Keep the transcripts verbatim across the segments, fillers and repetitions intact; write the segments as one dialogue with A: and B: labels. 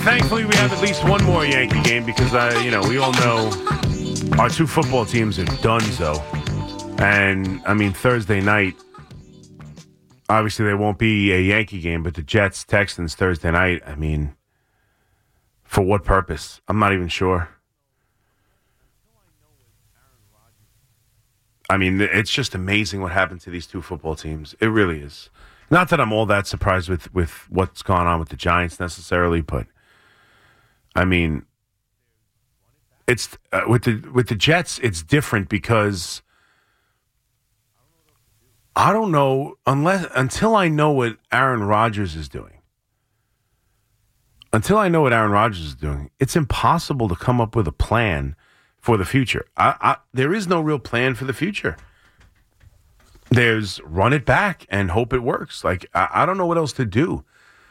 A: thankfully, we have at least one more Yankee game because, uh, you know, we all know our two football teams are done so. And, I mean, Thursday night, obviously there won't be a Yankee game, but the Jets, Texans, Thursday night, I mean, for what purpose? I'm not even sure. I mean, it's just amazing what happened to these two football teams. It really is. Not that I'm all that surprised with, with what's gone on with the Giants necessarily, but I mean, it's uh, with the with the Jets. It's different because I don't know unless until I know what Aaron Rodgers is doing. Until I know what Aaron Rodgers is doing, it's impossible to come up with a plan for the future. I, I, there is no real plan for the future. There's run it back and hope it works. Like, I, I don't know what else to do.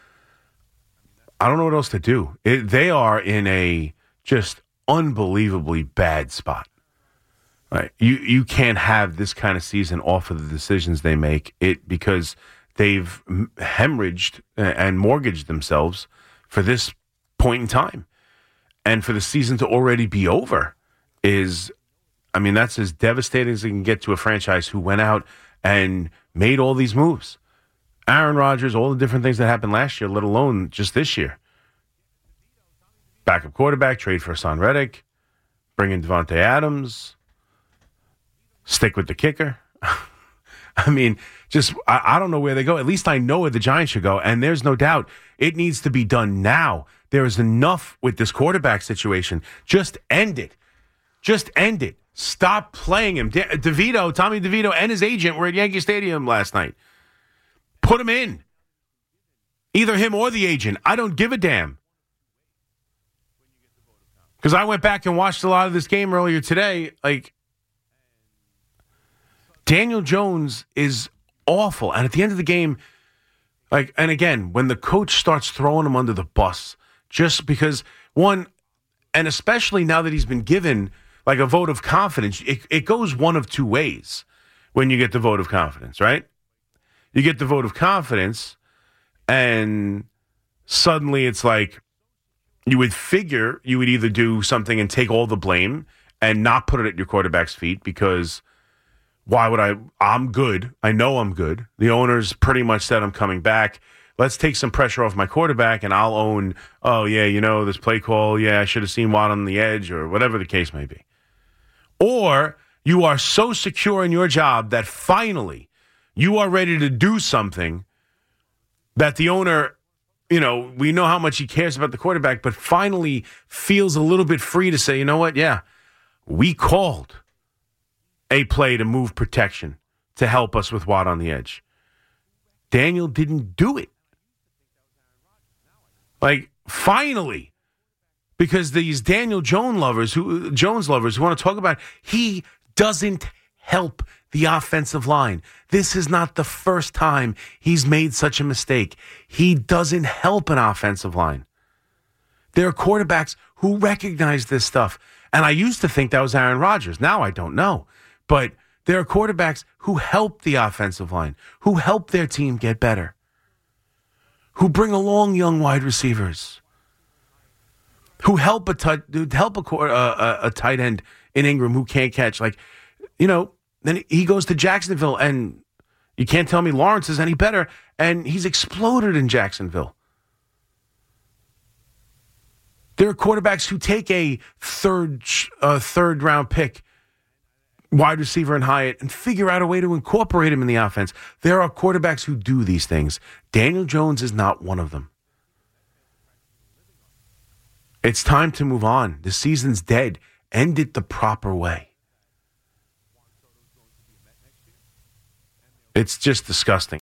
A: I don't know what else to do. It, they are in a just unbelievably bad spot. Right? You you can't have this kind of season off of the decisions they make it because they've hemorrhaged and mortgaged themselves for this point in time. And for the season to already be over is, I mean, that's as devastating as it can get to a franchise who went out and made all these moves. Aaron Rodgers, all the different things that happened last year, let alone just this year. Backup quarterback, trade for Hassan Reddick, bring in Devontae Adams, stick with the kicker. I mean, just, I, I don't know where they go. At least I know where the Giants should go, and there's no doubt it needs to be done now. There is enough with this quarterback situation. Just end it. Just end it. Stop playing him. De- DeVito, Tommy DeVito, and his agent were at Yankee Stadium last night. Put him in. Either him or the agent. I don't give a damn. Because I went back and watched a lot of this game earlier today. Like, Daniel Jones is awful. And at the end of the game, like, and again, when the coach starts throwing him under the bus, just because, one, and especially now that he's been given like a vote of confidence, it, it goes one of two ways when you get the vote of confidence, right? You get the vote of confidence, and suddenly it's like you would figure you would either do something and take all the blame and not put it at your quarterback's feet because why would I? I'm good. I know I'm good. The owner's pretty much said I'm coming back. Let's take some pressure off my quarterback, and I'll own, oh, yeah, you know, this play call, yeah, I should have seen Watt on the edge, or whatever the case may be. Or you are so secure in your job that finally you are ready to do something that the owner, you know, we know how much he cares about the quarterback, but finally feels a little bit free to say, you know what, yeah, we called a play to move protection to help us with Watt on the edge. Daniel didn't do it. Like, finally, because these Daniel Jones lovers who Jones lovers who want to talk about, he doesn't help the offensive line. This is not the first time he's made such a mistake. He doesn't help an offensive line. There are quarterbacks who recognize this stuff. And I used to think that was Aaron Rodgers. Now I don't know. But there are quarterbacks who help the offensive line, who help their team get better, who bring along young wide receivers, who help a t- help a, uh, a tight end in Ingram who can't catch. Like, you know, then he goes to Jacksonville, and you can't tell me Lawrence is any better, and he's exploded in Jacksonville. There are quarterbacks who take a third uh, third round pick, wide receiver in Hyatt, and figure out a way to incorporate him in the offense. There are quarterbacks who do these things. Daniel Jones is not one of them. It's time to move on. The season's dead. End it the proper way. It's just disgusting.